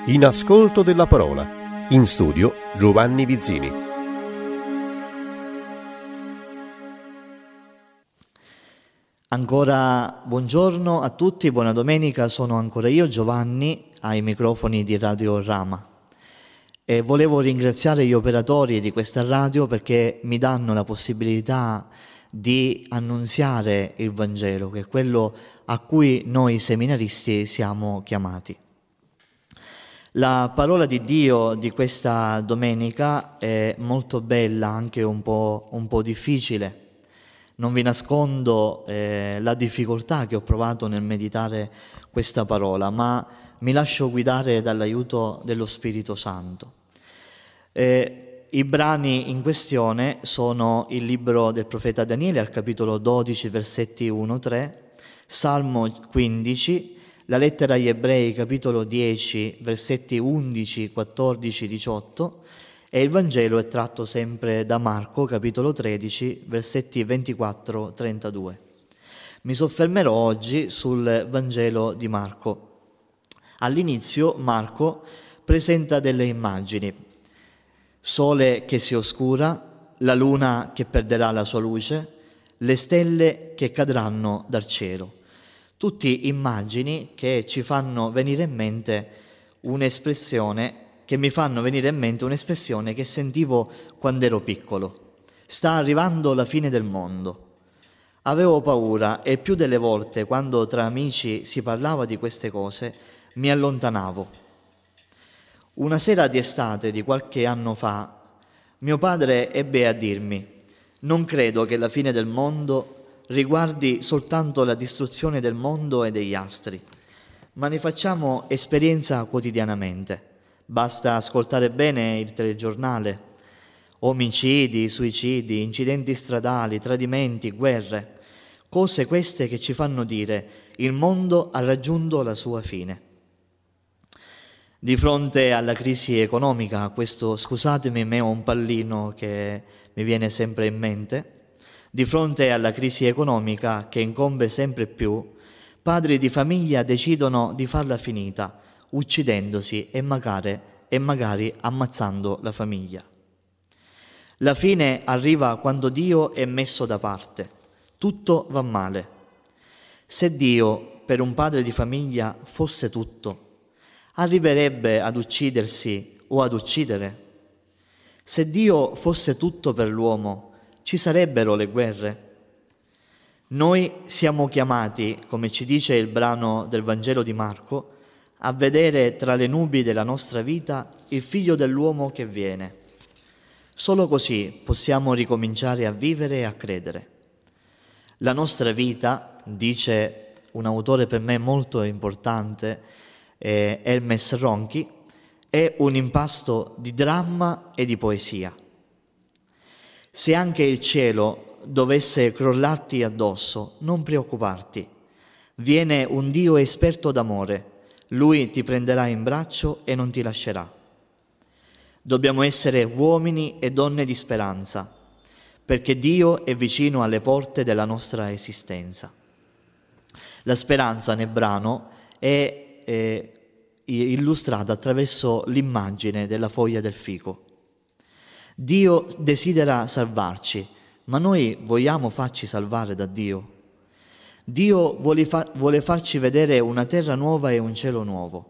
In ascolto della parola. In studio Giovanni Vizzini. Ancora buongiorno a tutti, buona domenica, sono ancora io Giovanni ai microfoni di Radio Rama e volevo ringraziare gli operatori di questa radio perché mi danno la possibilità di annunziare il Vangelo, che è quello a cui noi seminaristi siamo chiamati. La parola di Dio di questa domenica è molto bella, anche un po' difficile. Non vi nascondo la difficoltà che ho provato nel meditare questa parola, ma mi lascio guidare dall'aiuto dello Spirito Santo. I brani in questione sono il libro del profeta Daniele al capitolo 12, versetti 1-3, Salmo 15, la lettera agli Ebrei capitolo 10, versetti 11, 14, 18, e il Vangelo è tratto sempre da Marco, capitolo 13, versetti 24-32. Mi soffermerò oggi sul Vangelo di Marco. All'inizio Marco presenta delle immagini: sole che si oscura, la luna che perderà la sua luce, le stelle che cadranno dal cielo. Tutti immagini che ci fanno venire in mente un'espressione che sentivo quando ero piccolo. Sta arrivando la fine del mondo. Avevo paura e più delle volte, quando tra amici si parlava di queste cose, mi allontanavo. Una sera di estate di qualche anno fa, mio padre ebbe a dirmi: «Non credo che la fine del mondo riguardi soltanto la distruzione del mondo e degli astri, ma ne facciamo esperienza quotidianamente. Basta ascoltare bene il telegiornale. Omicidi, suicidi, incidenti stradali, tradimenti, guerre. Cose queste che ci fanno dire: il mondo ha raggiunto la sua fine». Di fronte alla crisi economica, questo, scusatemi, ma è un pallino che mi viene sempre in mente, di fronte alla crisi economica che incombe sempre più, padri di famiglia decidono di farla finita, uccidendosi e magari ammazzando la famiglia. La fine arriva quando Dio è messo da parte. Tutto va male. Se Dio, per un padre di famiglia, fosse tutto, arriverebbe ad uccidersi o ad uccidere? Se Dio fosse tutto per l'uomo, ci sarebbero le guerre? Noi siamo chiamati, come ci dice il brano del Vangelo di Marco, a vedere tra le nubi della nostra vita il Figlio dell'uomo che viene. Solo così possiamo ricominciare a vivere e a credere. La nostra vita, dice un autore per me molto importante, Hermes Ronchi, è un impasto di dramma e di poesia. Se anche il cielo dovesse crollarti addosso, non preoccuparti. Viene un Dio esperto d'amore. Lui ti prenderà in braccio e non ti lascerà. Dobbiamo essere uomini e donne di speranza, perché Dio è vicino alle porte della nostra esistenza. La speranza nel brano è illustrata attraverso l'immagine della foglia del fico. Dio desidera salvarci, ma noi vogliamo farci salvare da Dio? Dio vuole farci vedere una terra nuova e un cielo nuovo.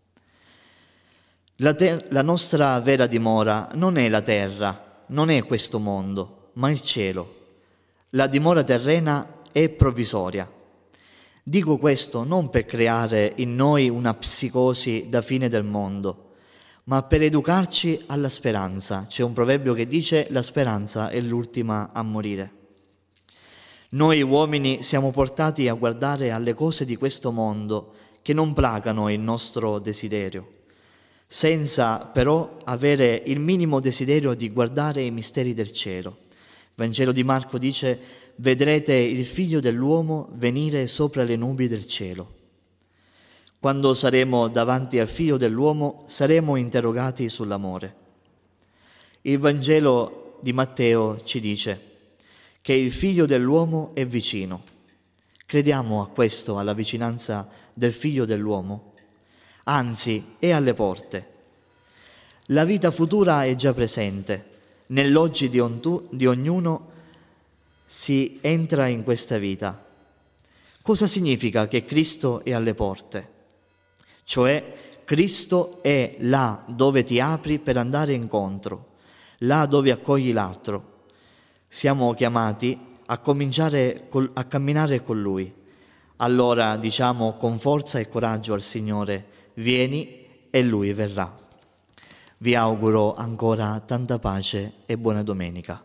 La nostra vera dimora non è la terra, non è questo mondo, ma il cielo. La dimora terrena è provvisoria. Dico questo non per creare in noi una psicosi da fine del mondo, ma per educarci alla speranza. C'è un proverbio che dice: la speranza è l'ultima a morire. Noi uomini siamo portati a guardare alle cose di questo mondo che non placano il nostro desiderio, senza però avere il minimo desiderio di guardare i misteri del cielo. Il Vangelo di Marco dice: vedrete il Figlio dell'uomo venire sopra le nubi del cielo. Quando saremo davanti al Figlio dell'uomo saremo interrogati sull'amore. Il Vangelo di Matteo ci dice che il Figlio dell'uomo è vicino. Crediamo a questo, alla vicinanza del Figlio dell'uomo? anzi è alle porte. La vita futura è già presente. Nell'oggi di ognuno si entra in questa vita. Cosa significa che Cristo è alle porte? Cioè, Cristo è là dove ti apri per andare incontro, là dove accogli l'altro. Siamo chiamati a cominciare a camminare con Lui. Allora diciamo con forza e coraggio al Signore: vieni, e Lui verrà. Vi auguro ancora tanta pace e buona domenica.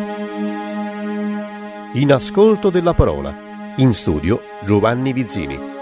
In ascolto della parola. In studio Giovanni Vizzini.